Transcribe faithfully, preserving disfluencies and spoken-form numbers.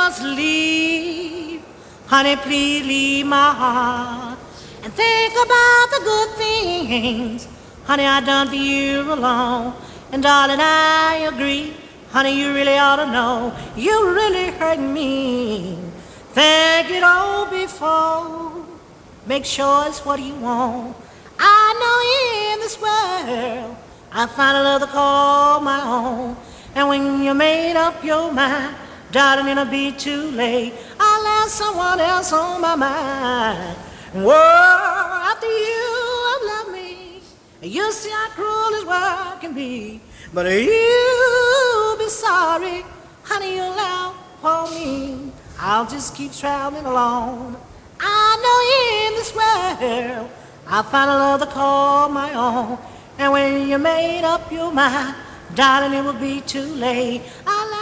must leave, honey, please leave my heart and think about the good things, honey, I done for you alone. And darling, I agree, honey, you really ought to know, you really hurt me. Think it all before, make sure it's what you want. I know in this world I find a love to call my own. And when you made up your mind, darling, it'll be too late. I'll have someone else on my mind. Whoa, after you have loved me, you see how cruel this world can be. But you'll be sorry, honey, you'll laugh for me. I'll just keep traveling alone. I know in this world I'll find a love to call my own. And when you made up your mind, darling, it will be too late. I'll